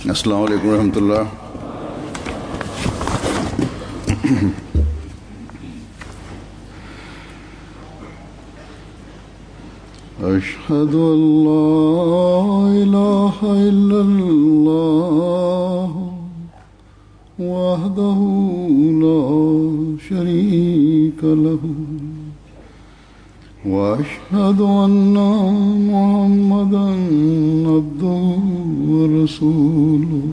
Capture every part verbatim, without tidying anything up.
अस्सलामु अलैकुम रहमतुल्लाह। अशहदु अल्ला इलाहा इल्लल्लाह वहदहु ला शरीका लहु व अशहदु अन्ना मुहम्मदन अब्दुहु व रसूलुहु।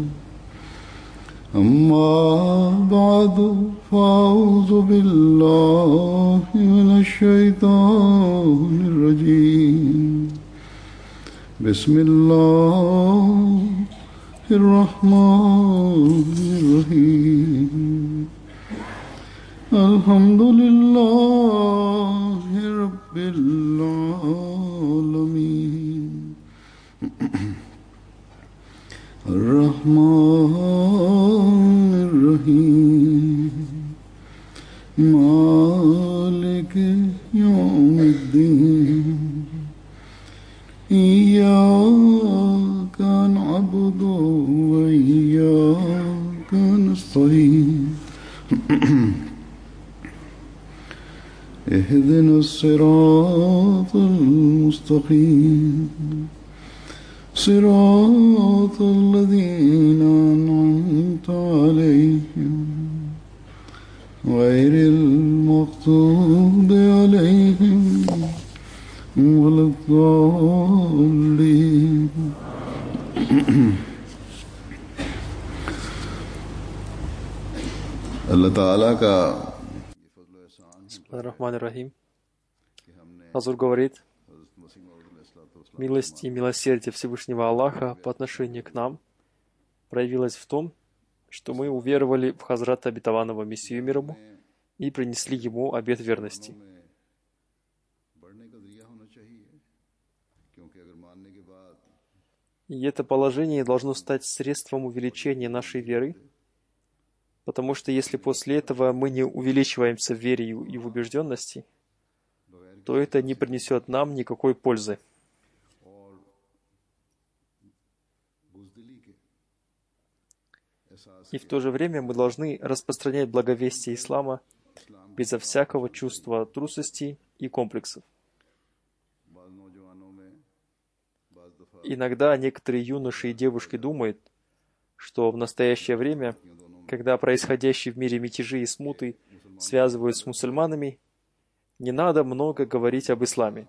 अम्मा बअदु फ़अऊज़ु बिल्लाहि मिनश शैतानिर रजीम। बिस्मिल्लाहिर रहमानिर रहीम। अल्हम्दुलिल्लाहि रब्बिल आलमीन। अर्रहमानिर रहीम। मालिकि यौमिद्दीन। इय्याका नअबुदु व इय्याका नस्तईन। इहदिनस सिरातल मुस्तक़ीम। सिरातल लज़ीना अनअमता अलैहिम गैरिल मग़ज़ूबि अलैहिम वलद्दाल्लीन। अल्लाह ताला का Рахман-Рахим. Азур говорит: милость и милосердие Всевышнего Аллаха по отношению к нам проявилась в том, что мы уверовали в Хазрата Обетованного Мессию мир ему и принесли ему обет верности. И это положение должно стать средством увеличения нашей веры, потому что если после этого мы не увеличиваемся в вере и в убежденности, то это не принесет нам никакой пользы. И в то же время мы должны распространять благовестие ислама безо всякого чувства трусости и комплексов. Иногда некоторые юноши и девушки думают, что в настоящее время, когда происходящие в мире мятежи и смуты связывают с мусульманами, не надо много говорить об исламе.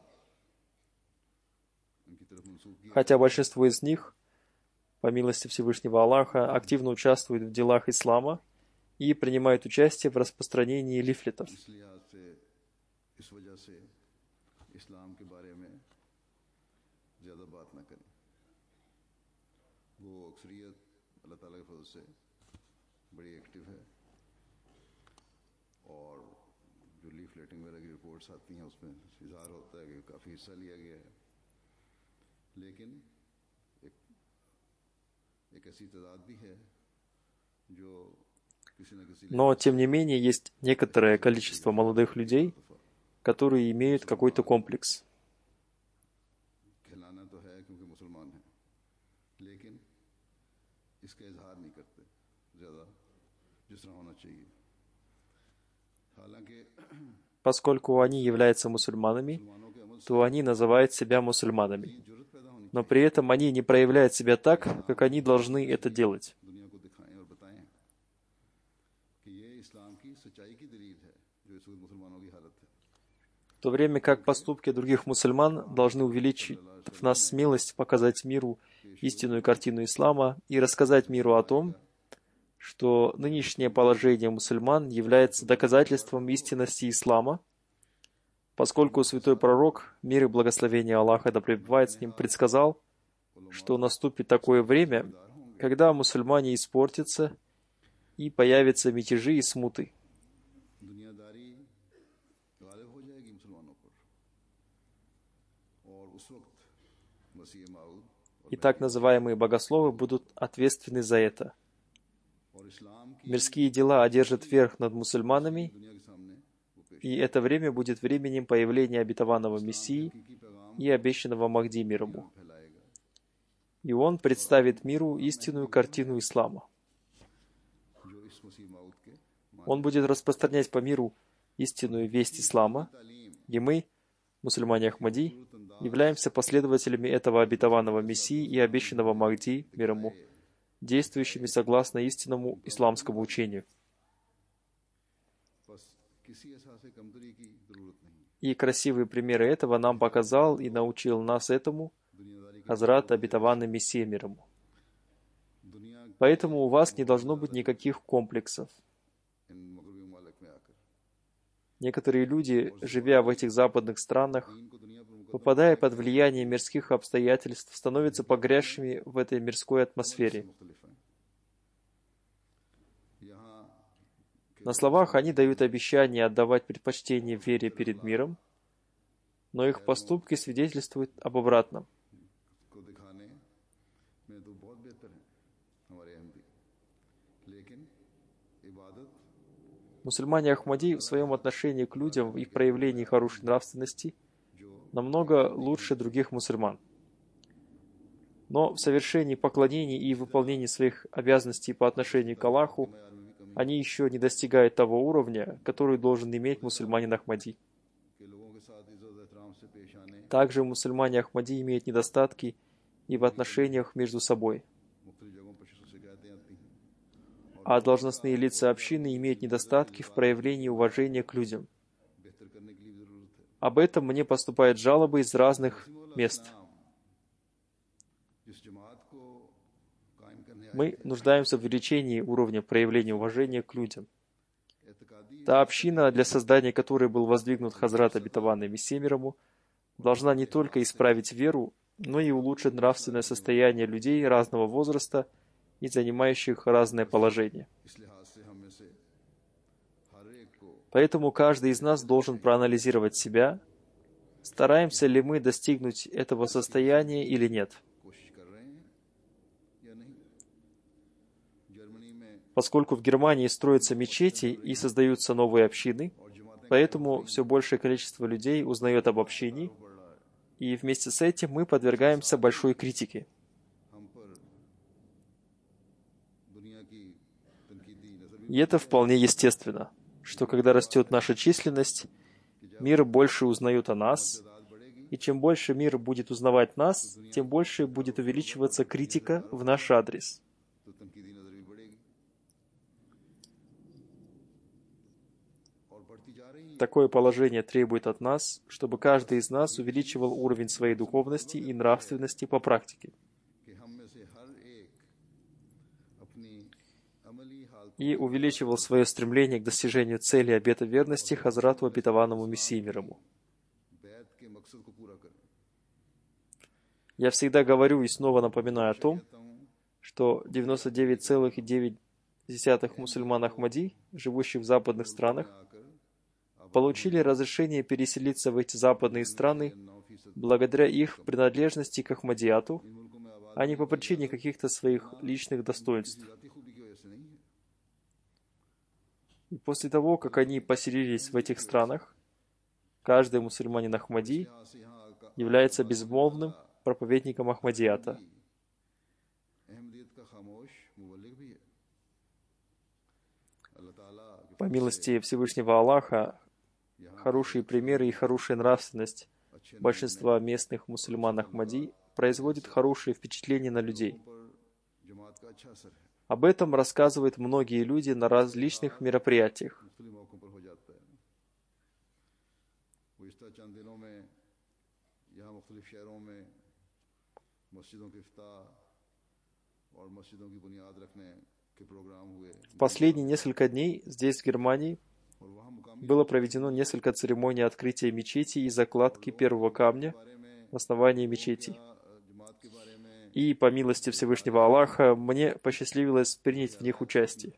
Хотя большинство из них, по милости Всевышнего Аллаха, активно участвуют в делах ислама и принимают участие в распространении лифлетов. Но, тем не менее, есть некоторое количество молодых людей, которые имеют какой-то комплекс. Поскольку они являются мусульманами, то они называют себя мусульманами. Но при этом они не проявляют себя так, как они должны это делать. В то время как поступки других мусульман должны увеличить в нас смелость показать миру истинную картину ислама и рассказать миру о том, что нынешнее положение мусульман является доказательством истинности ислама, поскольку святой пророк, мир и благословение Аллаха да пребывает с ним, предсказал, что наступит такое время, когда мусульмане испортятся и появятся мятежи и смуты. И так называемые богословы будут ответственны за это. Мирские дела одержат верх над мусульманами, и это время будет временем появления обетованного Мессии и обещанного Махди мир ему. и он представит миру истинную картину ислама. Он будет распространять по миру истинную весть ислама, и мы, мусульмане Ахмади, являемся последователями этого обетованного Мессии и обещанного Махди, мир ему, действующими согласно истинному исламскому учению. И красивые примеры этого нам показал и научил нас этому Хазрат обетованный Мессия, мир ему. Поэтому у вас не должно быть никаких комплексов. Некоторые люди, живя в этих западных странах, попадая под влияние мирских обстоятельств, становятся погрязшими в этой мирской атмосфере. На словах они дают обещание отдавать предпочтение вере перед миром, но их поступки свидетельствуют об обратном. Мусульмане Ахмади в своем отношении к людям и в проявлении хорошей нравственности намного лучше других мусульман. Но в совершении поклонений и выполнении своих обязанностей по отношению к Аллаху они еще не достигают того уровня, который должен иметь мусульманин Ахмади. Также мусульмане Ахмади имеют недостатки и в отношениях между собой. А должностные лица общины имеют недостатки в проявлении уважения к людям. Об этом мне поступают жалобы из разных мест. Мы нуждаемся в увеличении уровня проявления уважения к людям. Та община, для создания которой был воздвигнут Хазрат обетованный Мессия, мир ему, должна не только исправить веру, но и улучшить нравственное состояние людей разного возраста и занимающих разное положение. Поэтому каждый из нас должен проанализировать себя, стараемся ли мы достигнуть этого состояния или нет. Поскольку в Германии строятся мечети и создаются новые общины, поэтому все большее количество людей узнает об общине, и вместе с этим мы подвергаемся большой критике. И это вполне естественно, что когда растет наша численность, мир больше узнает о нас, и чем больше мир будет узнавать нас, тем больше будет увеличиваться критика в наш адрес. Такое положение требует от нас, чтобы каждый из нас увеличивал уровень своей духовности и нравственности по практике. И увеличивал свое стремление к достижению цели обета верности Хазрату обетованному Мессии, мир ему. Я всегда говорю и снова напоминаю о том, что девяносто девять целых девять десятых мусульман Ахмади, живущих в западных странах, получили разрешение переселиться в эти западные страны благодаря их принадлежности к Ахмадиату, а не по причине каких-то своих личных достоинств. И после того, как они поселились в этих странах, каждый мусульманин Ахмади является безмолвным проповедником Ахмадиата. По милости Всевышнего Аллаха, хорошие примеры и хорошая нравственность большинства местных мусульман Ахмади производит хорошее впечатление на людей. Об этом рассказывают многие люди на различных мероприятиях. В последние несколько дней здесь, в Германии, было проведено несколько церемоний открытия мечети и закладки первого камня в основании мечети. И по милости Всевышнего Аллаха мне посчастливилось принять в них участие.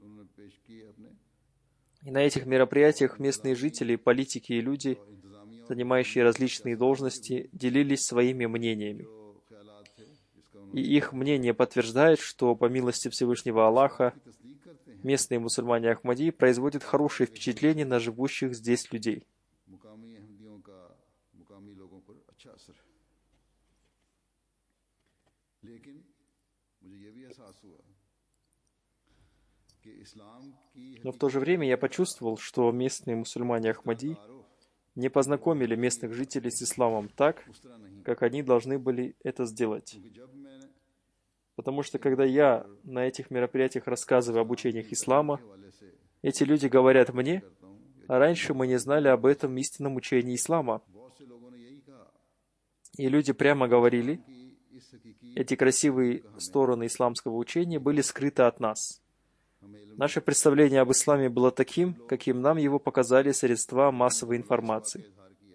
И на этих мероприятиях местные жители, политики и люди, занимающие различные должности, делились своими мнениями. И их мнение подтверждает, что по милости Всевышнего Аллаха местные мусульмане Ахмади производят хорошее впечатление на живущих здесь людей. Но в то же время я почувствовал, что местные мусульмане Ахмади не познакомили местных жителей с исламом так, как они должны были это сделать. Потому что когда я на этих мероприятиях рассказываю об учениях ислама, эти люди говорят мне: а раньше мы не знали об этом истинном учении ислама. И люди прямо говорили, эти красивые стороны исламского учения были скрыты от нас. Наше представление об исламе было таким, каким нам его показали средства массовой информации.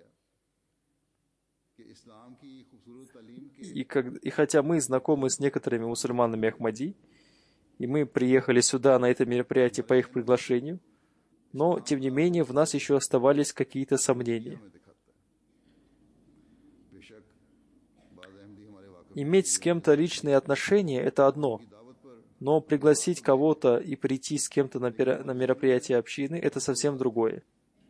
И, как, и хотя мы знакомы с некоторыми мусульманами Ахмади, и мы приехали сюда на это мероприятие по их приглашению, но, тем не менее, в нас еще оставались какие-то сомнения. Иметь с кем-то личные отношения – это одно, но пригласить кого-то и прийти с кем-то на, пера- на мероприятие общины – это совсем другое.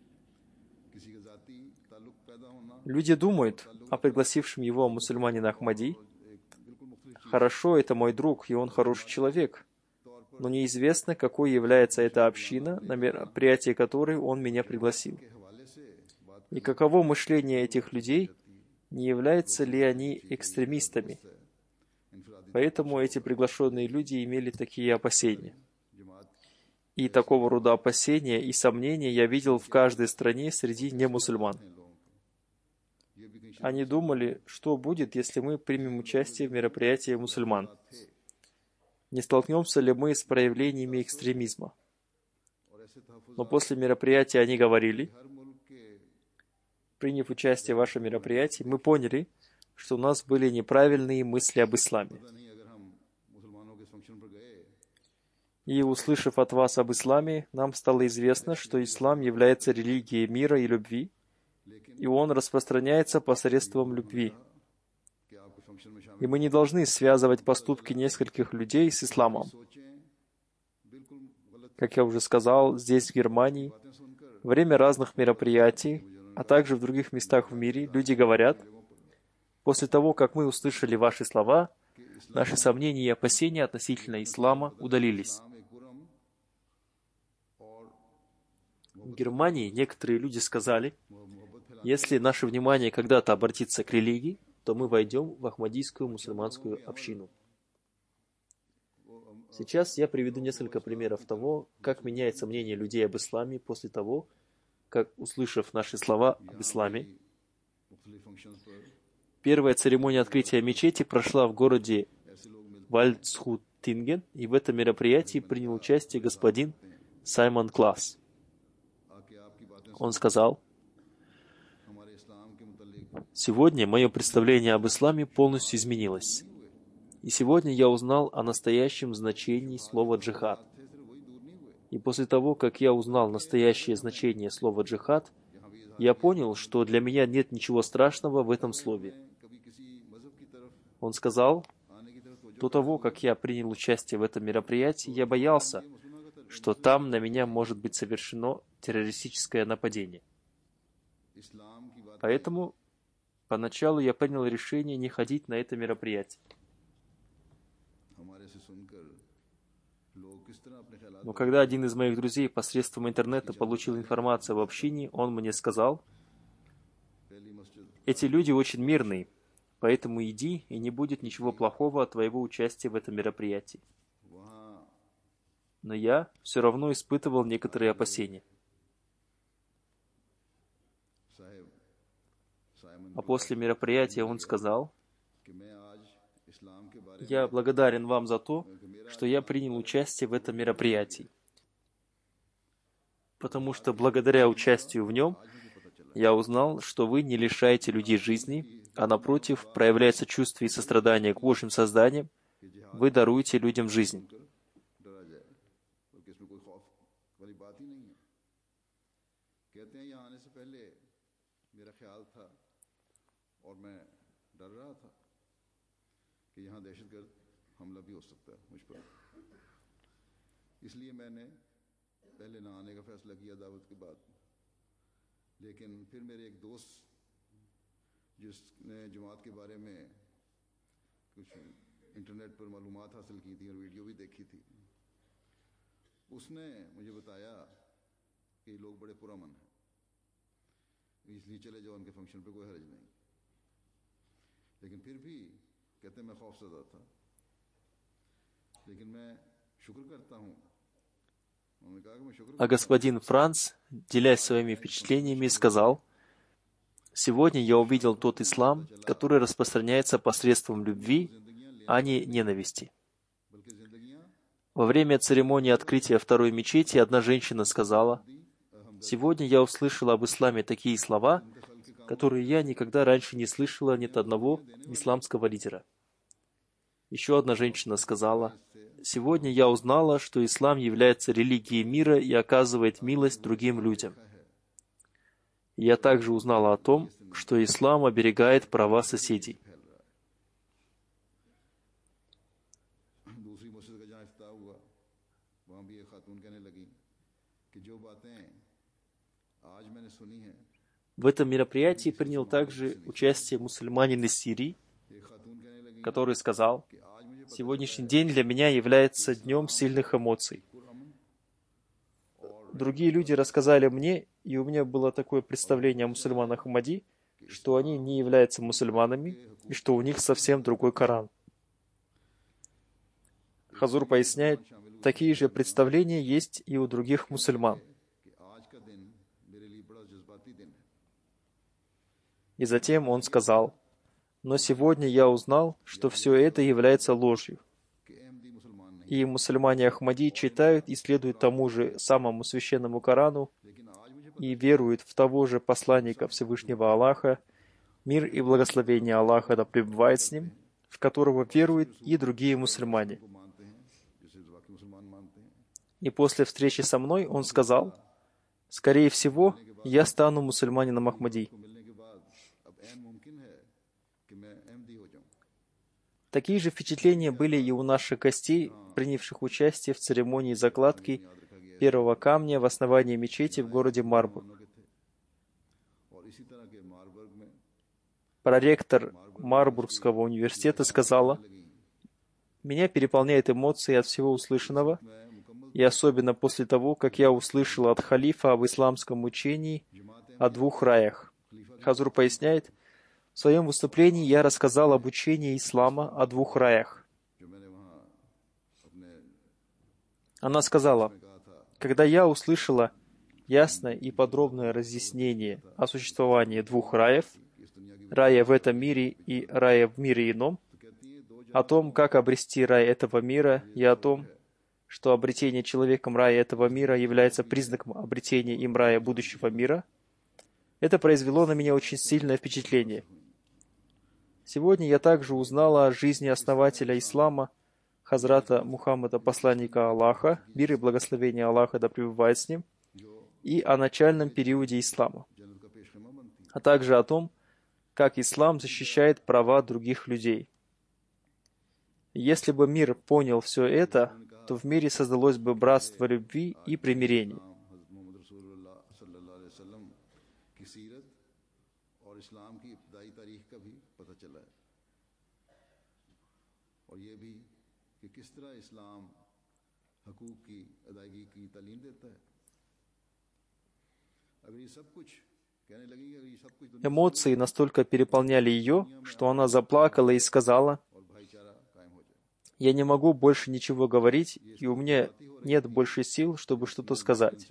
Люди думают о пригласившем его мусульманина Ахмади: «Хорошо, это мой друг, и он хороший человек», но неизвестно, какой является эта община, на мероприятие которой он меня пригласил. И каково мышление этих людей, не являются ли они экстремистами. Поэтому эти приглашенные люди имели такие опасения. И такого рода опасения и сомнения я видел в каждой стране среди немусульман. Они думали, что будет, если мы примем участие в мероприятии мусульман. Не столкнемся ли мы с проявлениями экстремизма? Но после мероприятия они говорили: приняв участие в вашем мероприятии, мы поняли, что у нас были неправильные мысли об исламе. И, услышав от вас об исламе, нам стало известно, что ислам является религией мира и любви, и он распространяется посредством любви. И мы не должны связывать поступки нескольких людей с исламом. Как я уже сказал, здесь, в Германии, во время разных мероприятий, а также в других местах в мире, люди говорят: после того, как мы услышали ваши слова, наши сомнения и опасения относительно ислама удалились. В Германии некоторые люди сказали: если наше внимание когда-то обратится к религии, то мы войдем в ахмадийскую мусульманскую общину. Сейчас я приведу несколько примеров того, как меняется мнение людей об исламе после того, как, услышав наши слова об исламе. Первая церемония открытия мечети прошла в городе Вальдсхутинген, и в этом мероприятии принял участие господин Саймон Класс. Он сказал: «Сегодня мое представление об исламе полностью изменилось. И сегодня я узнал о настоящем значении слова «джихад». И после того, как я узнал настоящее значение слова «джихад», я понял, что для меня нет ничего страшного в этом слове». Он сказал: «До того, как я принял участие в этом мероприятии, я боялся, что там на меня может быть совершено террористическое нападение. Поэтому поначалу я принял решение не ходить на это мероприятие. Но когда один из моих друзей посредством интернета получил информацию об общине, он мне сказал: эти люди очень мирные, поэтому иди, и не будет ничего плохого от твоего участия в этом мероприятии». Но я все равно испытывал некоторые опасения. А после мероприятия он сказал: «Я благодарен вам за то, что я принял участие в этом мероприятии, потому что благодаря участию в нем я узнал, что вы не лишаете людей жизни, а напротив, проявляя сочувствие и сострадание к Божьим созданиям, вы даруете людям жизнь». लेकिन फिर मेरे एक दोस्त जिसने जमात के बारे में कुछ इंटरनेट पर मालूमात हासिल की थी और वीडियो भी देखी थी। उसने मुझे बताया कि ये लोग बड़े पुरअमन हैं, इसलिए चले जाओ उनके फंक्शन पे, कोई हर्ज नहीं। लेकिन फिर भी कहते मैं खौफज़दा था, लेकिन मैं शुक्र करता हूँ। उन्होंने कहा कि मैं शुक्र А господин Франц, делясь своими впечатлениями, сказал: «Сегодня я увидел тот ислам, который распространяется посредством любви, а не ненависти». Во время церемонии открытия второй мечети одна женщина сказала: «Сегодня я услышала об исламе такие слова, которые я никогда раньше не слышала ни от одного исламского лидера». Еще одна женщина сказала: «Сегодня я узнала, что ислам является религией мира и оказывает милость другим людям. Я также узнала о том, что ислам оберегает права соседей». В этом мероприятии принял также участие мусульманин из Сирии, который сказал: «Сегодняшний день для меня является днем сильных эмоций. Другие люди рассказали мне, и у меня было такое представление о мусульманах Ахмади, что они не являются мусульманами, и что у них совсем другой Коран». Хазур поясняет, такие же представления есть и у других мусульман. И затем он сказал: «Но сегодня я узнал, что все это является ложью. И мусульмане Ахмади читают и следуют тому же самому священному Корану и веруют в того же посланника Всевышнего Аллаха, мир и благословение Аллаха да пребывает с ним, в которого веруют и другие мусульмане». И после встречи со мной он сказал: «Скорее всего, я стану мусульманином Ахмади». Такие же впечатления были и у наших гостей, принявших участие в церемонии закладки первого камня в основании мечети в городе Марбург. Проректор Марбургского университета сказала: «Меня переполняют эмоции от всего услышанного, и особенно после того, как я услышал от халифа об исламском учении о двух раях». Хазур поясняет: «В своем выступлении я рассказал об учении ислама о двух раях». Она сказала: «Когда я услышала ясное и подробное разъяснение о существовании двух раев, рая в этом мире и рая в мире ином, о том, как обрести рай этого мира, и о том, что обретение человеком рая этого мира является признаком обретения им рая будущего мира, это произвело на меня очень сильное впечатление. Сегодня я также узнала о жизни основателя ислама, Хазрата Мухаммада, посланника Аллаха, мир и благословение Аллаха да пребывает с ним, и о начальном периоде ислама, а также о том, как ислам защищает права других людей. Если бы мир понял все это, то в мире создалось бы братство любви и примирения». Эмоции настолько переполняли ее, что она заплакала и сказала: «Я не могу больше ничего говорить, и у меня нет больше сил, чтобы что-то сказать».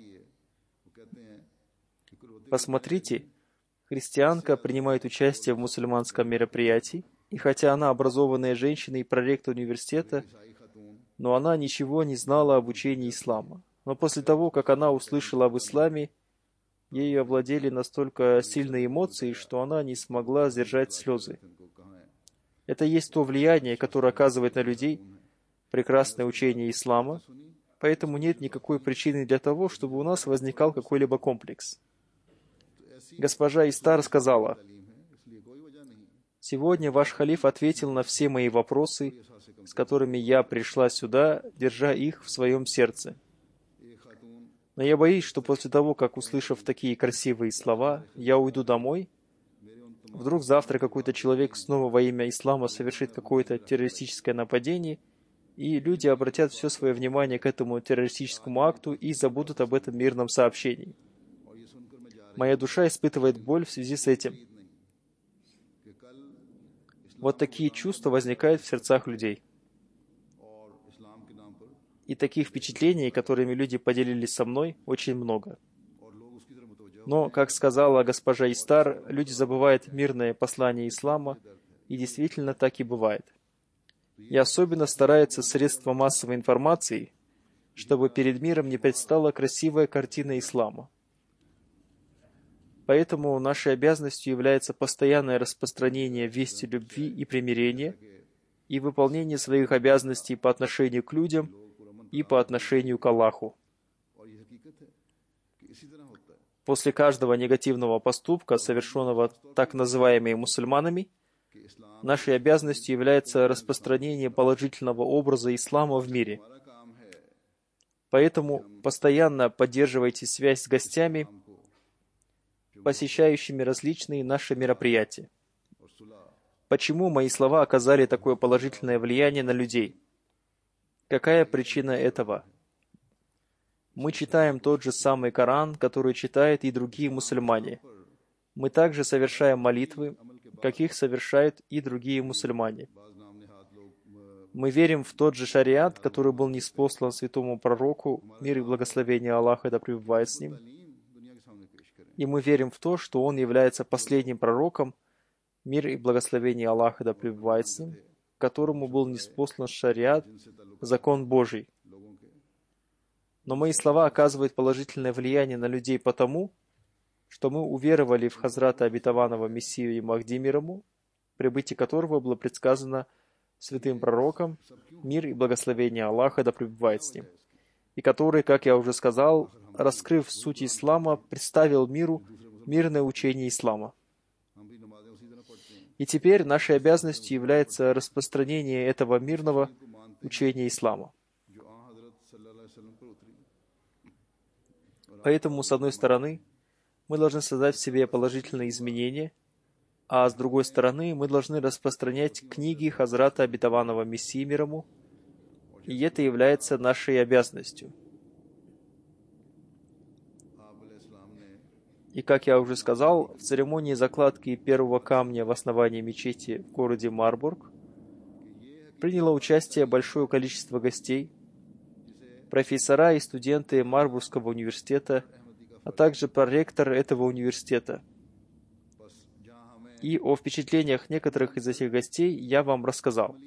Посмотрите, христианка принимает участие в мусульманском мероприятии, и хотя она образованная женщина и проректор университета, но она ничего не знала об учении ислама. Но после того, как она услышала об исламе, ею овладели настолько сильные эмоции, что она не смогла сдержать слезы. Это есть то влияние, которое оказывает на людей прекрасное учение ислама, поэтому нет никакой причины для того, чтобы у нас возникал какой-либо комплекс. Госпожа Истар сказала: «Сегодня ваш халиф ответил на все мои вопросы, с которыми я пришла сюда, держа их в своем сердце. Но я боюсь, что после того, как, услышав такие красивые слова, я уйду домой, Вдруг завтра какой-то человек снова во имя ислама совершит какое-то террористическое нападение, и люди обратят все свое внимание к этому террористическому акту и забудут об этом мирном сообщении. Моя душа испытывает боль в связи с этим. Вот такие чувства возникают в сердцах людей. И таких впечатлений, которыми люди поделились со мной, очень много. Но, как сказала госпожа Истар, люди забывают мирное послание ислама, и действительно так и бывает. И особенно стараются средства массовой информации, чтобы перед миром не предстала красивая картина ислама. Поэтому нашей обязанностью является постоянное распространение вести любви и примирения и выполнение своих обязанностей по отношению к людям и по отношению к Аллаху. После каждого негативного поступка, совершенного так называемыми мусульманами, нашей обязанностью является распространение положительного образа ислама в мире. Поэтому постоянно поддерживайте связь с гостями, посещающими различные наши мероприятия. Почему мои слова оказали такое положительное влияние на людей? Какая причина этого? Мы читаем тот же самый Коран, который читают и другие мусульмане. Мы также совершаем молитвы, каких совершают и другие мусульмане. Мы верим в тот же шариат, который был ниспослан святому пророку, мир и благословение Аллаха да пребывает с ним. И мы верим в то, что он является последним пророком, мир и благословение Аллаха да пребывает с ним, которому был ниспослан шариат, закон Божий. Но мои слова оказывают положительное влияние на людей потому, что мы уверовали в Хазрата обетованного Мессию и Махди мир ему, прибытие которого было предсказано святым пророком, мир и благословение Аллаха да пребывает с ним, и который, как я уже сказал, раскрыв суть ислама, представил миру мирное учение ислама. И теперь нашей обязанностью является распространение этого мирного учения ислама. Поэтому, с одной стороны, мы должны создать в себе положительные изменения, а с другой стороны, мы должны распространять книги Хазрата обетованного Мессии мир ему, и это является нашей обязанностью. И, как я уже сказал, в церемонии закладки первого камня в основании мечети в городе Марбург приняло участие большое количество гостей, профессора и студенты Марбургского университета, а также проректор этого университета. И о впечатлениях некоторых из этих гостей я вам рассказал.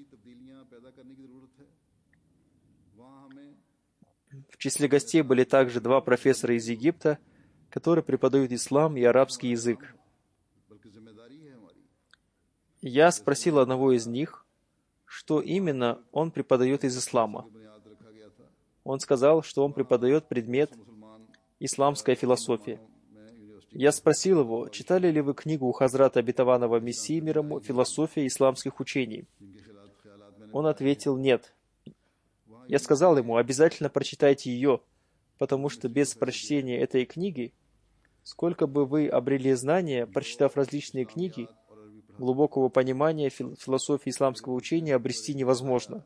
В числе гостей были также два профессора из Египта, которые преподают ислам и арабский язык. Я спросил одного из них, что именно он преподает из ислама. Он сказал, что он преподает предмет «Исламская философия». Я спросил его, читали ли вы книгу Хазрата обетованного Мессии мир ему «Философия исламских учений». Он ответил «нет». Я сказал ему, обязательно прочитайте ее, потому что без прочтения этой книги, сколько бы вы обрели знания, прочитав различные книги, глубокого понимания философии исламского учения обрести невозможно.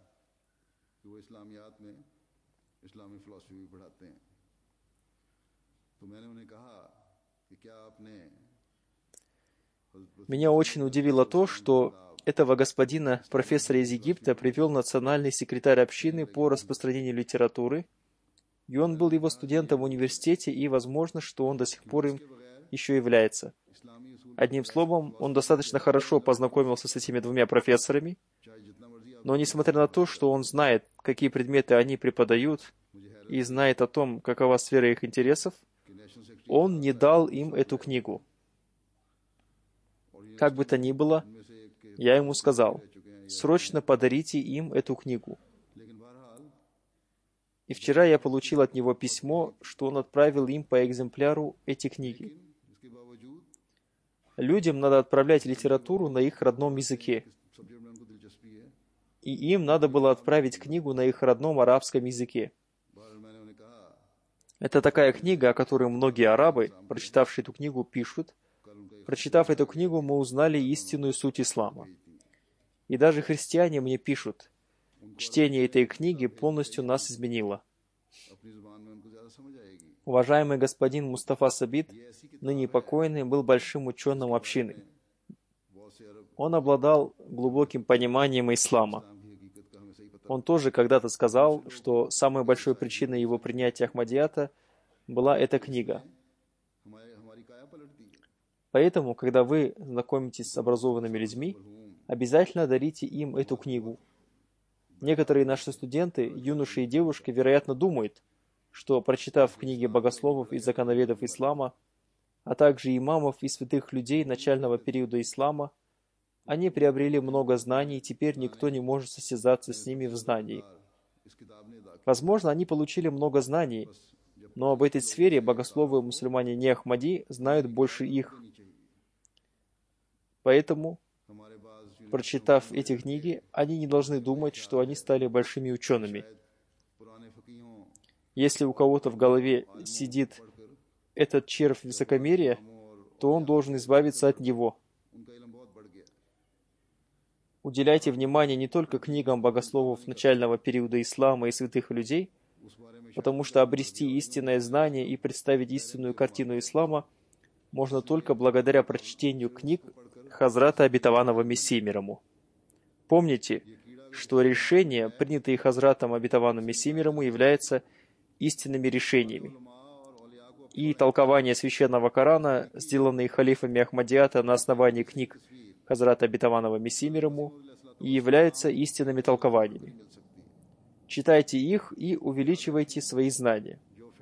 Меня очень удивило то, что этого господина, профессора из Египта, привел национальный секретарь общины по распространению литературы, и он был его студентом в университете, и возможно, что он до сих пор им еще является. Одним словом, он достаточно хорошо познакомился с этими двумя профессорами, но несмотря на то, что он знает, какие предметы они преподают, и знает о том, какова сфера их интересов, он не дал им эту книгу. Как бы то ни было, я ему сказал, срочно подарите им эту книгу. И вчера я получил от него письмо, что он отправил им по экземпляру эти книги. Людям надо отправлять литературу на их родном языке. И им надо было отправить книгу на их родном арабском языке. Это такая книга, о которой многие арабы, прочитавшие эту книгу, пишут, Прочитав эту книгу, мы узнали истинную суть ислама. И даже христиане мне пишут, чтение этой книги полностью нас изменило. Уважаемый господин Мустафа Сабит, ныне покойный, был большим ученым общины. Он обладал глубоким пониманием ислама. Он тоже когда-то сказал, что самой большой причиной его принятия Ахмадията была эта книга. Поэтому, когда вы знакомитесь с образованными людьми, обязательно дарите им эту книгу. Некоторые наши студенты, юноши и девушки, вероятно, думают, что, прочитав книги богословов и законоведов ислама, а также имамов и святых людей начального периода ислама, они приобрели много знаний, и теперь никто не может состязаться с ними в знании. Возможно, они получили много знаний, но об этой сфере богословы мусульмане не Ахмади знают больше их. Поэтому, прочитав эти книги, они не должны думать, что они стали большими учеными. Если у кого-то в голове сидит этот червь высокомерия, то он должен избавиться от него. Уделяйте внимание не только книгам богословов начального периода ислама и святых людей, потому что обрести истинное знание и представить истинную картину ислама можно только благодаря прочтению книг Хазрата Обетованного Мессии мир ему. Помните, что решения, принятые Хазратом Обетованным Мессией мир ему, являются истинными решениями. И толкования священного Корана, сделанные халифами Ахмадията на основании книг Хазрата Обетованного Мессии мир ему, и являются истинными толкованиями. Читайте их и увеличивайте свои знания.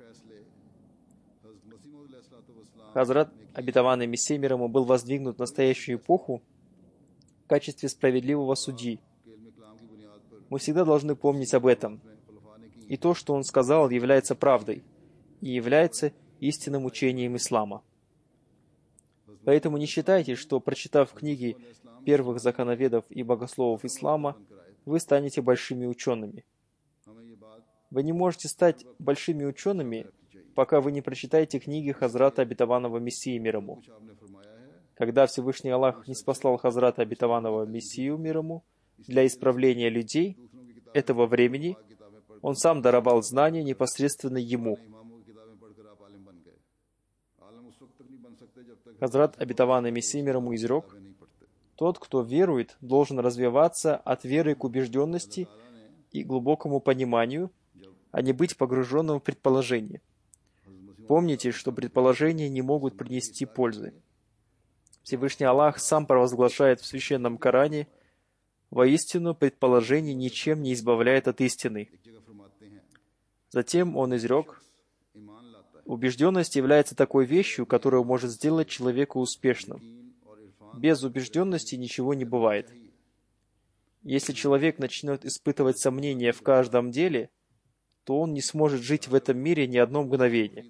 Хазрат Обетованный Мессия мир ему был воздвигнут в настоящую эпоху в качестве справедливого судьи. Мы всегда должны помнить об этом. И то, что он сказал, является правдой и является истинным учением ислама. Поэтому не считайте, что, прочитав книги первых законоведов и богословов ислама, вы станете большими учеными. Вы не можете стать большими учеными, пока вы не прочитаете книги Хазрата Обетованного Мессии мир ему. Когда Всевышний Аллах не спаслал Хазрата Обетованного Мессию мир ему для исправления людей этого времени, Он сам даровал знания непосредственно ему. Хазрат Обетованный Мессия мир ему изрек: «Тот, кто верует, должен развиваться от веры к убежденности и глубокому пониманию, а не быть погруженным в предположение. Помните, что предположения не могут принести пользы. Всевышний Аллах сам провозглашает в Священном Коране: «Воистину, предположение ничем не избавляет от истины». Затем он изрек: «Убежденность является такой вещью, которая может сделать человека успешным. Без убежденности ничего не бывает. Если человек начнет испытывать сомнения в каждом деле, то он не сможет жить в этом мире ни одно мгновение».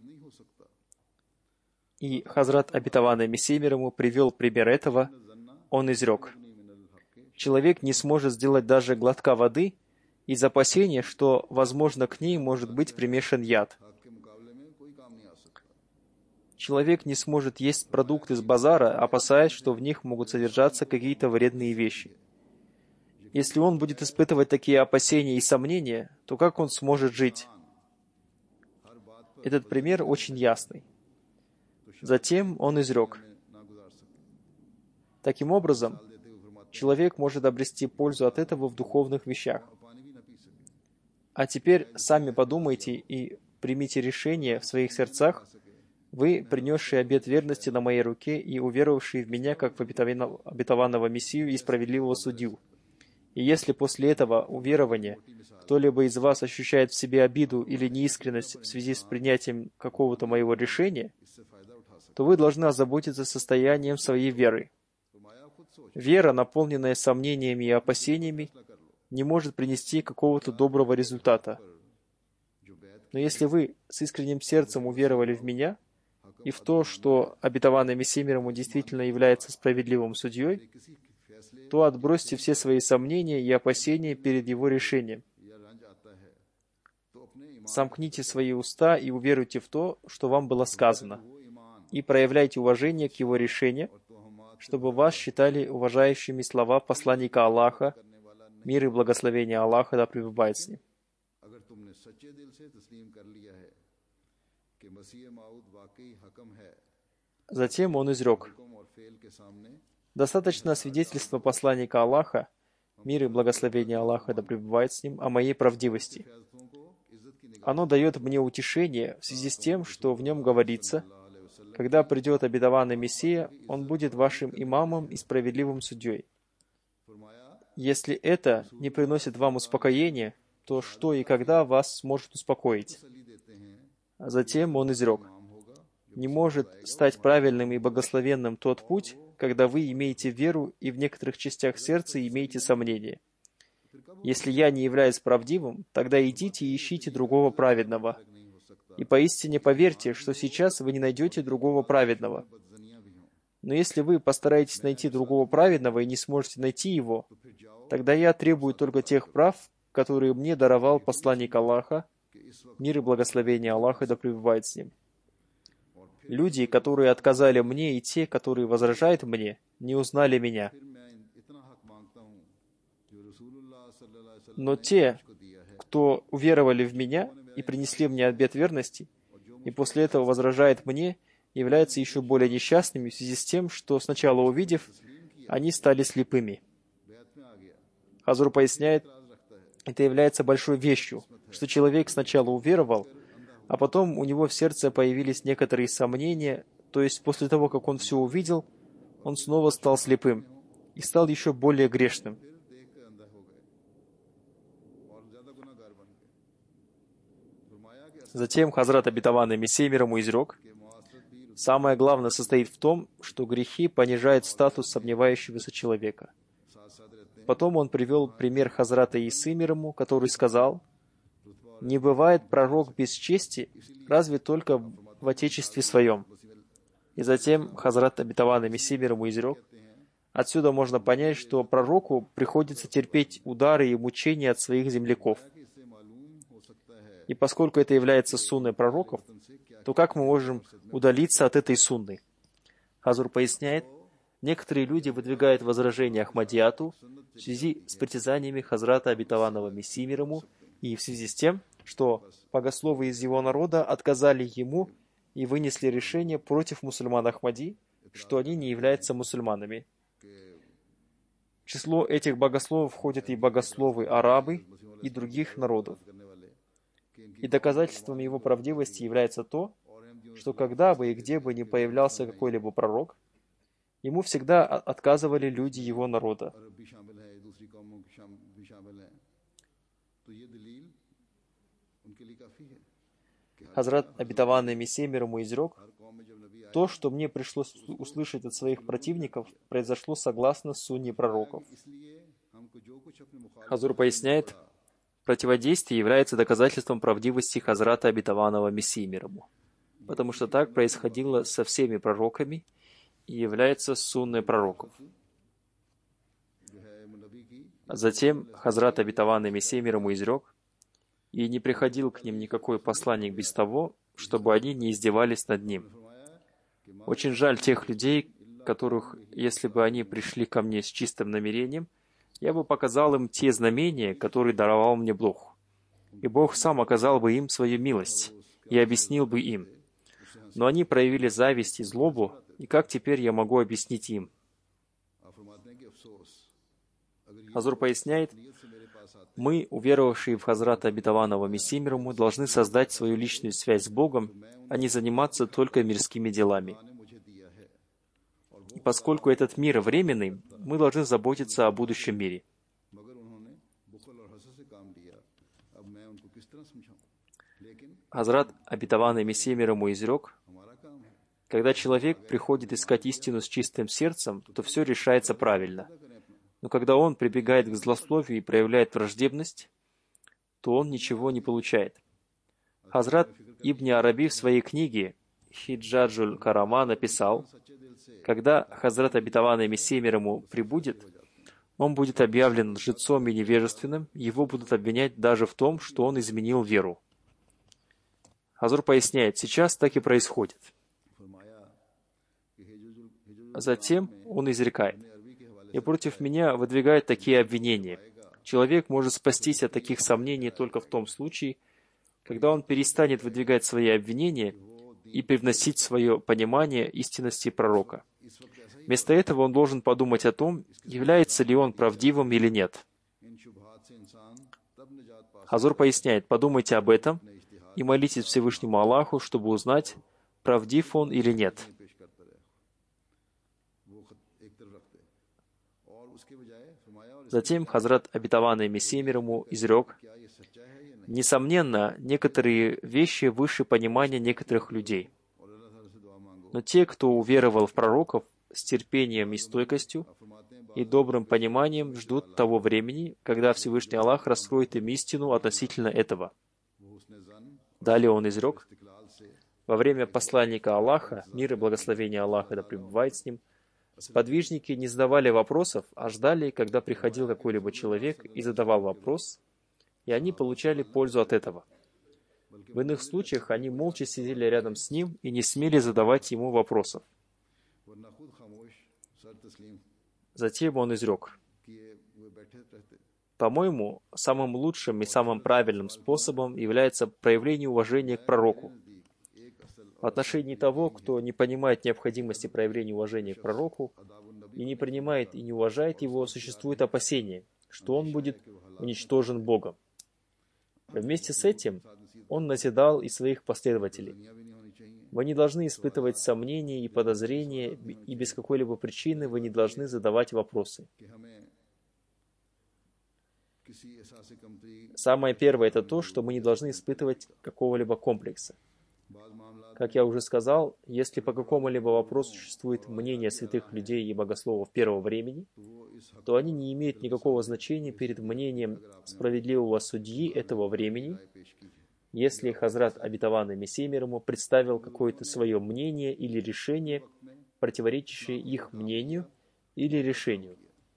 И Хазрат Обетованный Мессия мир ему привел пример этого. Он изрек: «Человек не сможет сделать даже глотка воды из опасения, что, возможно, к ней может быть примешан яд. Человек не сможет есть продукты с базара, опасаясь, что в них могут содержаться какие-то вредные вещи. Если он будет испытывать такие опасения и сомнения, то как он сможет жить?» Этот пример очень ясный. Затем он изрек: «Таким образом, человек может обрести пользу от этого в духовных вещах. А теперь сами подумайте и примите решение в своих сердцах, вы, принесшие обет верности на моей руке и уверовавшие в меня как в обетованного Мессию и справедливого судью. И если после этого уверования кто-либо из вас ощущает в себе обиду или неискренность в связи с принятием какого-то моего решения, то вы должны озаботиться состоянием своей веры. Вера, наполненная сомнениями и опасениями, не может принести какого-то доброго результата. Но если вы с искренним сердцем уверовали в меня и в то, что обетованный Мессия мир ему действительно является справедливым судьей, то отбросьте все свои сомнения и опасения перед его решением. Сомкните свои уста и уверуйте в то, что вам было сказано, и проявляйте уважение к его решению, чтобы вас считали уважающими слова посланника Аллаха, мир и благословение Аллаха да пребывает с ним. Затем он изрек: «Достаточно свидетельства посланника Аллаха, мир и благословение Аллаха да пребывает с ним, о моей правдивости. Оно дает мне утешение в связи с тем, что в нем говорится: когда придет обетованный Мессия, он будет вашим имамом и справедливым судьей. Если это не приносит вам успокоения, то что и когда вас сможет успокоить?» А затем он изрек: «Не может стать правильным и благословенным тот путь, когда вы имеете веру и в некоторых частях сердца имеете сомнения. Если я не являюсь правдивым, тогда идите и ищите другого праведного. И поистине поверьте, что сейчас вы не найдете другого праведного. Но если вы постараетесь найти другого праведного и не сможете найти его, тогда я требую только тех прав, которые мне даровал посланник Аллаха, мир и благословение Аллаха да пребывает с ним. Люди, которые отказали мне, и те, которые возражают мне, не узнали меня. Но те, кто уверовали в меня и принесли мне обет верности, и после этого возражают мне, являются еще более несчастными в связи с тем, что, сначала увидев, они стали слепыми». Хазур поясняет, это является большой вещью, что человек сначала уверовал, а потом у него в сердце появились некоторые сомнения, то есть после того, как он все увидел, он снова стал слепым и стал еще более грешным. Затем Хазрат обетованный Мессия мир ему изрек: «Самое главное состоит в том, что грехи понижают статус сомневающегося человека». Потом он привел пример Хазрата Исы мир ему, который сказал: «Не бывает пророк без чести, разве только в отечестве своем». И затем Хазрат обетованный Мессия мир ему изрек: «Отсюда можно понять, что пророку приходится терпеть удары и мучения от своих земляков. И поскольку это является сунной пророков, то как мы можем удалиться от этой сунны?» Хазур поясняет, некоторые люди выдвигают возражения Ахмадияту в связи с притязаниями Хазрата обетованного Мессии мир ему и в связи с тем, что богословы из его народа отказали ему и вынесли решение против мусульман Ахмади, что они не являются мусульманами. В число этих богословов входят и богословы арабы и других народов. И доказательством его правдивости является то, что когда бы и где бы ни появлялся какой-либо пророк, ему всегда отказывали люди его народа. Хазрат обетованный Мессия мир ему изрек: «То, что мне пришлось услышать от своих противников, произошло согласно сунне пророков». Хазур поясняет, противодействие является доказательством правдивости Хазрата обетованного Мессии мир ему, потому что так происходило со всеми пророками и является сунной пророков. Затем Хазрат обетованный Мессия мир ему изрек: «И не приходил к ним никакой посланник без того, чтобы они не издевались над ним. Очень жаль тех людей, которых, если бы они пришли ко мне с чистым намерением, я бы показал им те знамения, которые даровал мне Бог. И Бог сам оказал бы им свою милость и объяснил бы им. Но они проявили зависть и злобу, и как теперь я могу объяснить им?» Хазур поясняет, мы, уверовавшие в Хазрата обетованного Мессии мир ему, должны создать свою личную связь с Богом, а не заниматься только мирскими делами. И поскольку этот мир временный, мы должны заботиться о будущем мире. Хазрат обетованный Мессия мир ему изрек: когда человек приходит искать истину с чистым сердцем, то все решается правильно. Но когда он прибегает к злословию и проявляет враждебность, то он ничего не получает. Хазрат Ибн Араби в своей книге «Хиджаджуль Карама» написал: когда Хазрат обетованный Мессия мир ему прибудет, он будет объявлен лжецом и невежественным, его будут обвинять даже в том, что он изменил веру. Хазур поясняет, сейчас так и происходит. Затем он изрекает: «И против меня выдвигают такие обвинения. Человек может спастись от таких сомнений только в том случае, когда он перестанет выдвигать свои обвинения и привносить свое понимание истинности пророка. Вместо этого он должен подумать о том, является ли он правдивым или нет». Хазур поясняет: «Подумайте об этом и молитесь Всевышнему Аллаху, чтобы узнать, правдив он или нет». Затем Хазрат обетованный Мессия мир ему изрек: «Несомненно, некоторые вещи выше понимания некоторых людей. Но те, кто уверовал в пророков с терпением и стойкостью и добрым пониманием, ждут того времени, когда Всевышний Аллах раскроет им истину относительно этого». Далее он изрек: «Во время посланника Аллаха, мир и благословение Аллаха да пребывает с ним, сподвижники не задавали вопросов, а ждали, когда приходил какой-либо человек и задавал вопрос, и они получали пользу от этого. В иных случаях они молча сидели рядом с ним и не смели задавать ему вопросов». Затем он изрек: «По-моему, самым лучшим и самым правильным способом является проявление уважения к пророку. В отношении того, кто не понимает необходимости проявления уважения к пророку и не принимает и не уважает его, существует опасение, что он будет уничтожен Богом. Вместе с этим он назидал и своих последователей. Вы не должны испытывать сомнения и подозрения, и без какой-либо причины вы не должны задавать вопросы. Самое первое — это то, что мы не должны испытывать какого-либо комплекса. Как я уже сказал, если по какому-либо вопросу существует мнение святых людей и богословов первого времени, то они не имеют никакого значения перед мнением справедливого судьи этого времени, если Хазрат обетованный Мессия мир ему представил какое-то свое мнение или решение, противоречащее их мнению или решению.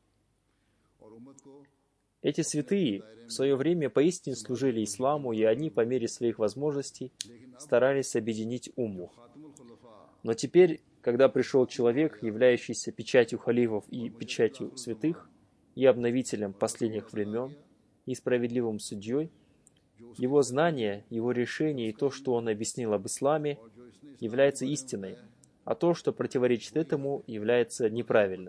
Эти святые в свое время поистине служили исламу, и они по мере своих возможностей старались объединить умму. Но теперь, когда пришел человек, являющийся печатью халифов и печатью святых, и обновителем последних времен, и справедливым судьей, его знания, его решения и то, что он объяснил об исламе, является истиной, а то, что противоречит этому, является неправильным.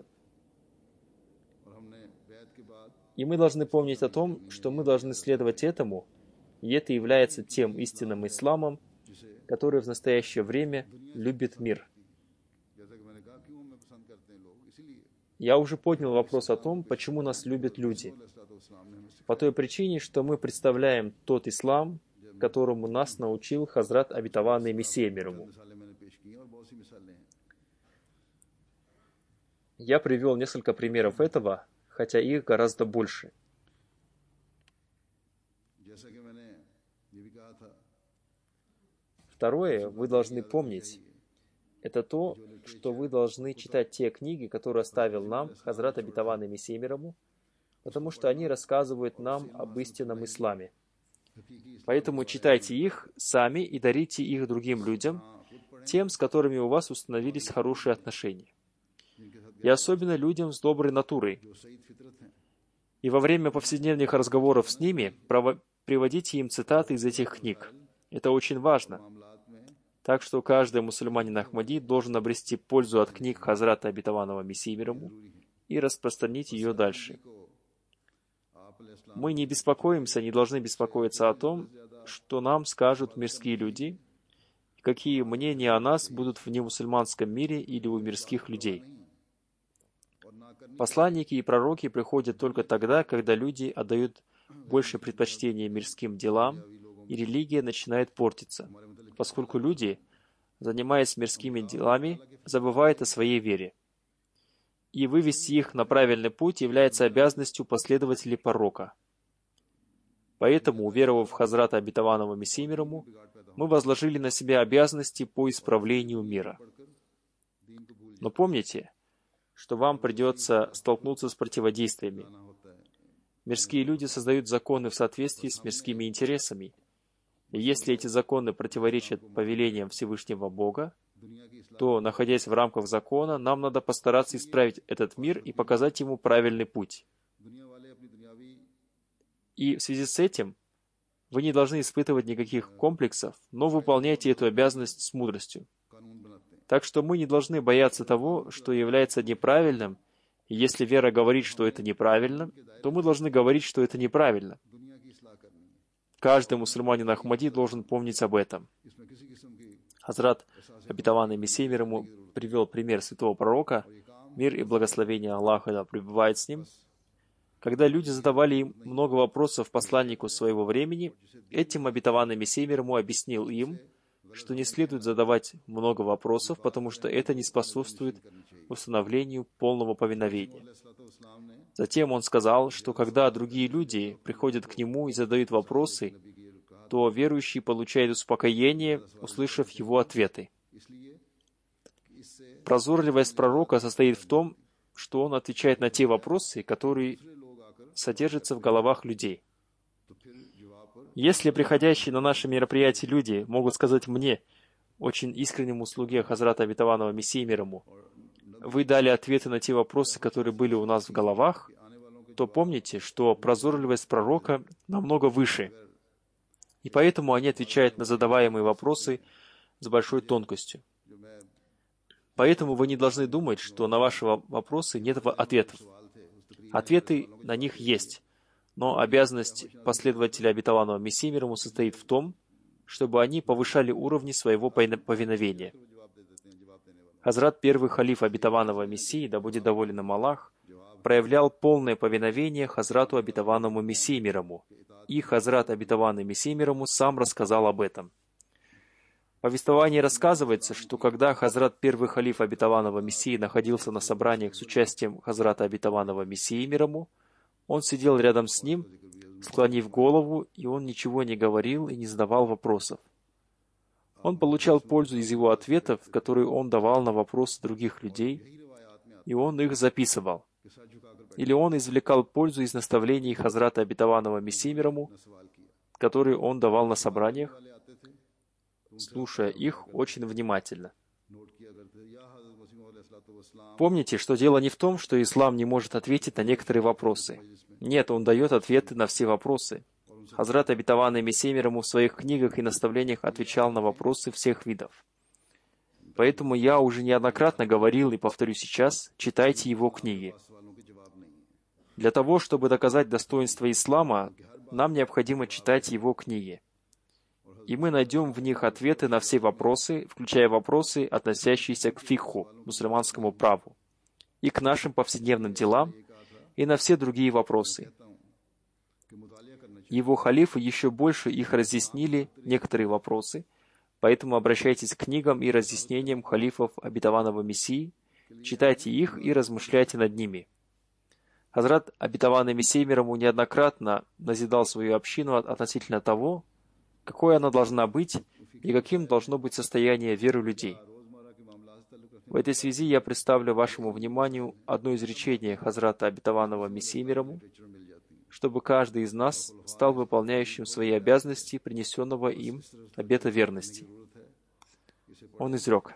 И мы должны помнить о том, что мы должны следовать этому, и это является тем истинным исламом, который в настоящее время любит мир. Я уже поднял вопрос о том, почему нас любят люди. По той причине, что мы представляем тот ислам, которому нас научил Хазрат обетованный Мессия мир ему. Я привел несколько примеров этого, хотя их гораздо больше. Второе, вы должны помнить, это то, что вы должны читать те книги, которые оставил нам Хазрат обетованный Мессия мир ему, потому что они рассказывают нам об истинном исламе. Поэтому читайте их сами и дарите их другим людям, тем, с которыми у вас установились хорошие отношения. И особенно людям с доброй натурой. И во время повседневных разговоров с ними приводите им цитаты из этих книг. Это очень важно. Так что каждый мусульманин Ахмади должен обрести пользу от книг Хазрата обетованного Мессии мир ему и распространить ее дальше. Мы не беспокоимся, не должны беспокоиться о том, что нам скажут мирские люди, какие мнения о нас будут в немусульманском мире или у мирских людей. Посланники и пророки приходят только тогда, когда люди отдают больше предпочтения мирским делам, и религия начинает портиться, поскольку люди, занимаясь мирскими делами, забывают о своей вере. И вывести их на правильный путь является обязанностью последователей пророка. Поэтому, уверовав в Хазрата обетованного Мессии мир ему, мы возложили на себя обязанности по исправлению мира. Но помните, что вам придется столкнуться с противодействиями. Мирские люди создают законы в соответствии с мирскими интересами. И если эти законы противоречат повелениям Всевышнего Бога, то, находясь в рамках закона, нам надо постараться исправить этот мир и показать ему правильный путь. И в связи с этим вы не должны испытывать никаких комплексов, но выполняйте эту обязанность с мудростью. Так что мы не должны бояться того, что является неправильным, и если вера говорит, что это неправильно, то мы должны говорить, что это неправильно. Каждый мусульманин Ахмади должен помнить об этом. Хазрат, обетованный Мессией мир ему, привел пример святого пророка, мир и благословение Аллаха да пребывает с ним. Когда люди задавали им много вопросов посланнику своего времени, этим обетованный Мессией мир ему объяснил им, что не следует задавать много вопросов, потому что это не способствует установлению полного повиновения. Затем он сказал, что когда другие люди приходят к нему и задают вопросы, то верующий получает успокоение, услышав его ответы. Прозорливость пророка состоит в том, что он отвечает на те вопросы, которые содержатся в головах людей. Если приходящие на наши мероприятия люди могут сказать мне, очень искреннему слуге Хазрата обетованного Мессии мир ему, вы дали ответы на те вопросы, которые были у нас в головах, то помните, что прозорливость пророка намного выше. И поэтому они отвечают на задаваемые вопросы с большой тонкостью. Поэтому вы не должны думать, что на ваши вопросы нет ответов. Ответы на них есть. Но обязанность последователя обетованного Мессии мир ему состоит в том, чтобы они повышали уровни своего повиновения. Хазрат, первый халиф обетованного Мессии, да будет доволен им Аллах, проявлял полное повиновение Хазрату обетованному Мессии мир ему. И Хазрат, обетованный Мессией мир ему, сам рассказал об этом. В повествовании рассказывается, что когда Хазрат, первый халиф обетованного Мессии, находился на собраниях с участием Хазрата обетованного Мессии мир ему, он сидел рядом с ним, склонив голову, и он ничего не говорил и не задавал вопросов. Он получал пользу из его ответов, которые он давал на вопросы других людей, и он их записывал. Или он извлекал пользу из наставлений Хазрата обетованного Мессии мир ему, которые он давал на собраниях, слушая их очень внимательно. Помните, что дело не в том, что ислам не может ответить на некоторые вопросы. Нет, он дает ответы на все вопросы. Хазрат обетованный Мессией мир ему в своих книгах и наставлениях отвечал на вопросы всех видов. Поэтому я уже неоднократно говорил и повторю сейчас, читайте его книги. Для того, чтобы доказать достоинство ислама, нам необходимо читать его книги. И мы найдем в них ответы на все вопросы, включая вопросы, относящиеся к фикху, мусульманскому праву, и к нашим повседневным делам, и на все другие вопросы. Его халифы еще больше их разъяснили, некоторые вопросы, поэтому обращайтесь к книгам и разъяснениям халифов обетованного Мессии, читайте их и размышляйте над ними. Хазрат, обетованный Мессией мир ему, неоднократно назидал свою общину относительно того, какой она должна быть и каким должно быть состояние веры людей. В этой связи я представлю вашему вниманию одно изречение Хазрата обетованного Мессии мир ему, чтобы каждый из нас стал выполняющим свои обязанности, принесенного им обета верности. Он изрек: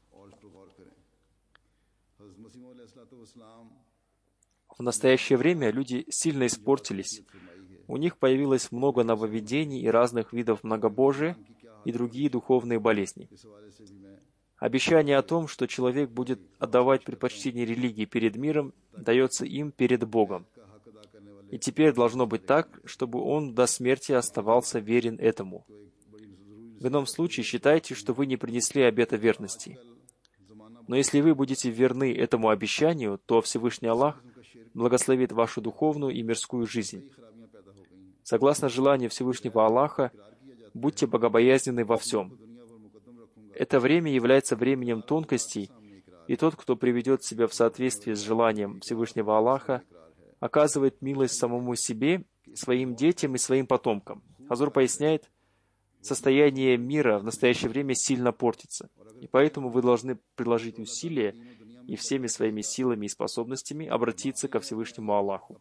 в настоящее время люди сильно испортились. У них появилось много нововведений и разных видов многобожия и другие духовные болезни. Обещание о том, что человек будет отдавать предпочтение религии перед миром, дается им перед Богом. И теперь должно быть так, чтобы он до смерти оставался верен этому. В ином случае считайте, что вы не принесли обета верности. Но если вы будете верны этому обещанию, то Всевышний Аллах благословит вашу духовную и мирскую жизнь. Согласно желанию Всевышнего Аллаха, будьте богобоязненны во всем. Это время является временем тонкостей, и тот, кто приведет себя в соответствии с желанием Всевышнего Аллаха, оказывает милость самому себе, своим детям и своим потомкам. Хазур поясняет, состояние мира в настоящее время сильно портится, и поэтому вы должны приложить усилия и всеми своими силами и способностями обратиться ко Всевышнему Аллаху.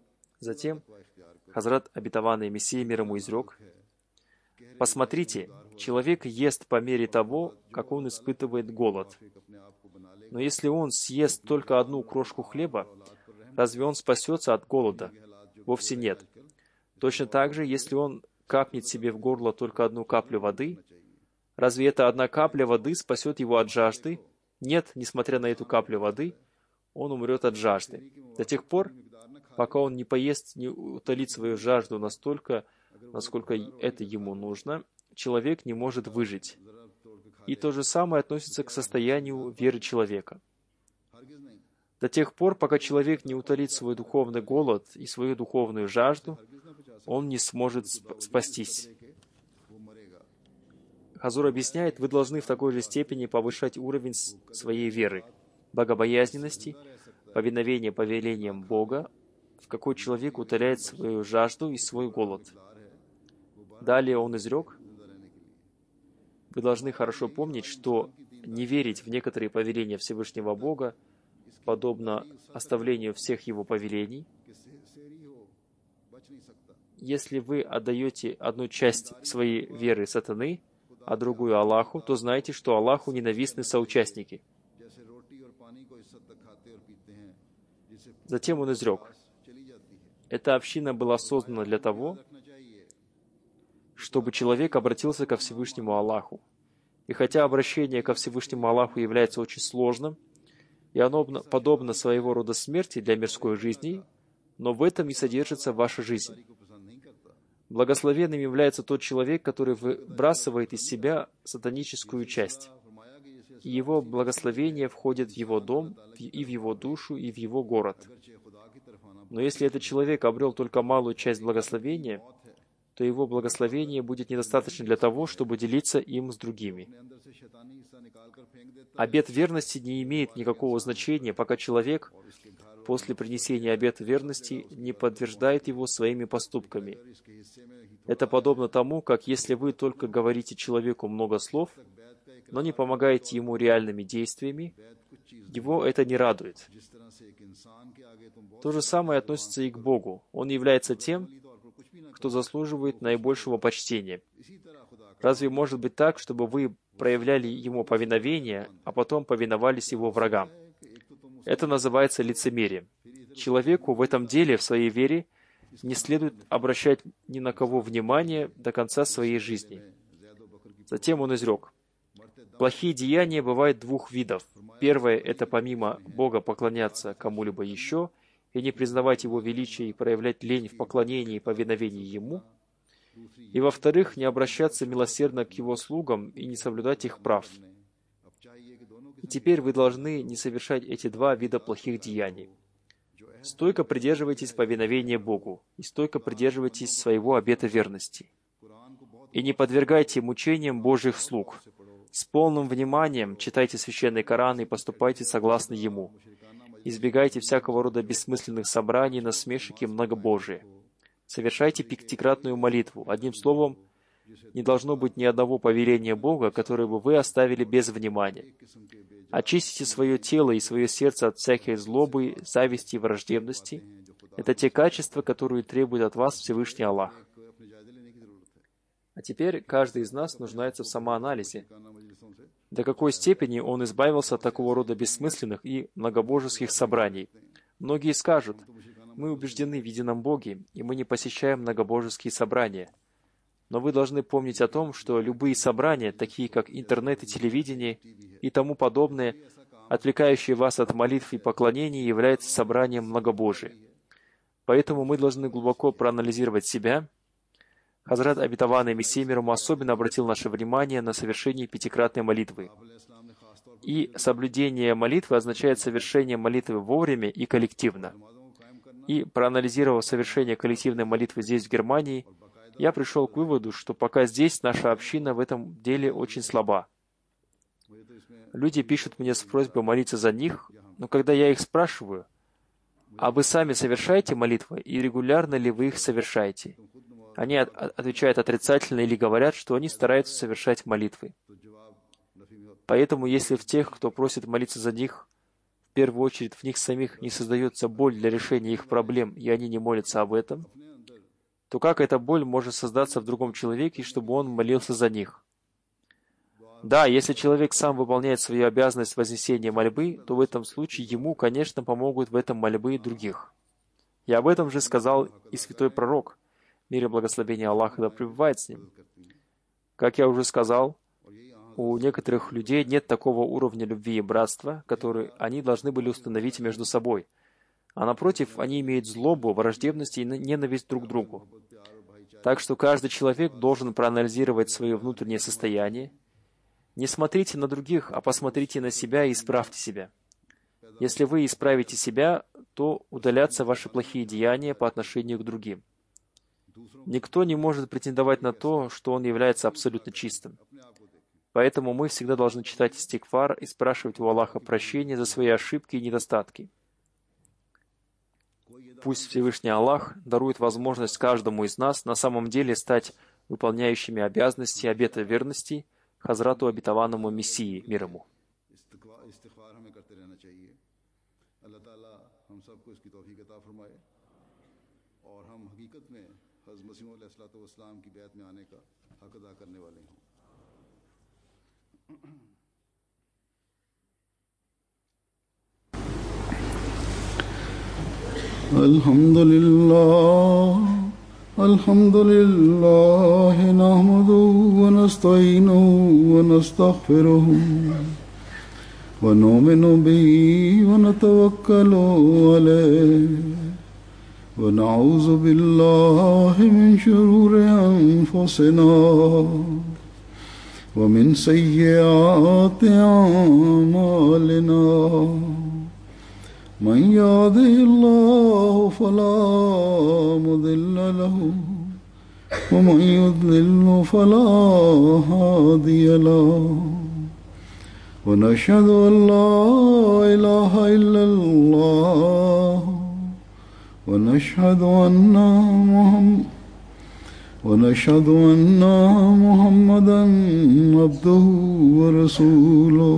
Затем Хазрат обетованный Мессией мир ему изрек: «Посмотрите, Человек ест по мере того, как он испытывает голод. Но если он съест только одну крошку хлеба, разве он спасется от голода? Вовсе нет. Точно так же, если он капнет себе в горло только одну каплю воды, разве эта одна капля воды спасет его от жажды? Нет, несмотря на эту каплю воды, он умрет от жажды. До тех пор, пока он не поест, не утолит свою жажду настолько, насколько это ему нужно, человек не может выжить. И то же самое относится к состоянию веры человека. До тех пор, пока человек не утолит свой духовный голод и свою духовную жажду, он не сможет сп- спастись. Хазур объясняет, вы должны в такой же степени повышать уровень своей веры, богобоязненности, повиновения повелениям Бога, в какой человек утоляет свою жажду и свой голод. Далее он изрек, вы должны хорошо помнить, что не верить в некоторые повеления Всевышнего Бога подобно оставлению всех Его повелений. Если вы отдаете одну часть своей веры сатаны, а другую Аллаху, то знайте, что Аллаху ненавистны соучастники. Затем он изрек, эта община была создана для того, чтобы человек обратился ко Всевышнему Аллаху. И хотя обращение ко Всевышнему Аллаху является очень сложным, и оно подобно своего рода смерти для мирской жизни, но в этом и содержится ваша жизнь. Благословенным является тот человек, который выбрасывает из себя сатаническую часть. И его благословение входит в его дом, и в его душу, и в его город. Но если этот человек обрел только малую часть благословения, то его благословение будет недостаточно для того, чтобы делиться им с другими. Обет верности не имеет никакого значения, пока человек после принесения обета верности не подтверждает его своими поступками. Это подобно тому, как если вы только говорите человеку много слов, но не помогаете ему реальными действиями, его это не радует. То же самое относится и к Богу. Он является тем, кто заслуживает наибольшего почтения. Разве может быть так, чтобы вы проявляли Ему повиновение, а потом повиновались Его врагам? Это называется лицемерием. Человеку в этом деле, в своей вере, не следует обращать ни на кого внимания до конца своей жизни. Затем он изрек, плохие деяния бывают двух видов. Первое — это помимо Бога поклоняться кому-либо еще и не признавать Его величия и проявлять лень в поклонении и повиновении Ему. И во-вторых, не обращаться милосердно к Его слугам и не соблюдать их прав. И теперь вы должны не совершать эти два вида плохих деяний. Стойко придерживайтесь повиновения Богу и стойко придерживайтесь своего обета верности. И не подвергайте мучениям Божьих слуг. С полным вниманием читайте Священный Коран и поступайте согласно ему. Избегайте всякого рода бессмысленных собраний, насмешек и многобожия. Совершайте пятикратную молитву. Одним словом, не должно быть ни одного повеления Бога, которое бы вы оставили без внимания. Очистите свое тело и свое сердце от всякой злобы, зависти и враждебности. Это те качества, которые требует от вас Всевышний Аллах. А теперь каждый из нас нуждается в самоанализе. До какой степени он избавился от такого рода бессмысленных и многобожеских собраний? Многие скажут, мы убеждены в едином Боге, и мы не посещаем многобожеские собрания. Но вы должны помнить о том, что любые собрания, такие как интернет и телевидение и тому подобное, отвлекающие вас от молитв и поклонений, являются собранием многобожия. Поэтому мы должны глубоко проанализировать себя. Хазрат обетованный Мессия мир ему особенно обратил наше внимание на совершение пятикратной молитвы. И соблюдение молитвы означает совершение молитвы вовремя и коллективно. И проанализировав совершение коллективной молитвы здесь, в Германии, я пришел к выводу, что пока здесь наша община в этом деле очень слаба. Люди пишут мне с просьбой молиться за них, но когда я их спрашиваю, а вы сами совершаете молитвы и регулярно ли вы их совершаете? Они от- отвечают отрицательно или говорят, что они стараются совершать молитвы. Поэтому, если в тех, кто просит молиться за них, в первую очередь в них самих не создается боль для решения их проблем, и они не молятся об этом, то как эта боль может создаться в другом человеке, чтобы он молился за них? Да, если человек сам выполняет свою обязанность вознесения мольбы, то в этом случае ему, конечно, помогут в этом мольбы других. И об этом же сказал и святой пророк, мир и благословение Аллаха да пребывает с ним. Как я уже сказал, у некоторых людей нет такого уровня любви и братства, который они должны были установить между собой. А напротив, они имеют злобу, враждебность и ненависть друг к другу. Так что каждый человек должен проанализировать свое внутреннее состояние. Не смотрите на других, а посмотрите на себя и исправьте себя. Если вы исправите себя, то удалятся ваши плохие деяния по отношению к другим. Никто не может претендовать на то, что он является абсолютно чистым. Поэтому мы всегда должны читать истигфар и спрашивать у Аллаха прощения за свои ошибки и недостатки. Пусть Всевышний Аллах дарует возможность каждому из нас на самом деле стать выполняющими обязанности обета верности Хазрату обетованному Мессии, мир ему. Alhamdulillah, alhamdulillah, nahmaduhu wa nasta'inuhu wa nastaghfiruhu wa nu'minu bihi wa natawakkalu alayhi wa na'udhu billahi min shururi anfusina wa min sayyiati a'malina. من يهده الله فلا مضل له ومن يضلل فلا هادي له ونشهد أن لا إله إلا الله ونشهد أن محمد ونشهد أن محمدا عبده ورسوله.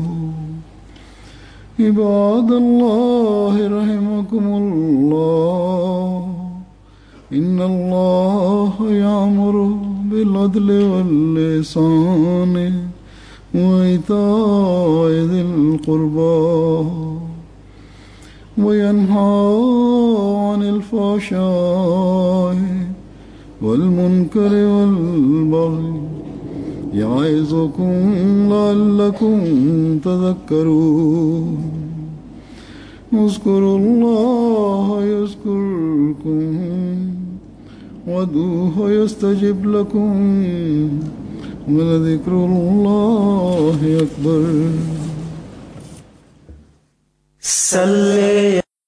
عباد الله رحمكم الله إن الله يأمر بالعدل والإحسان وإيتاء ذي القربى وينهى عن الفحشاء والمنكر والبغي يعظكم لعلكم تذكرون. اذكروا الله يذكركم وادعوه يستجب لكم ولذكر الله أكبر.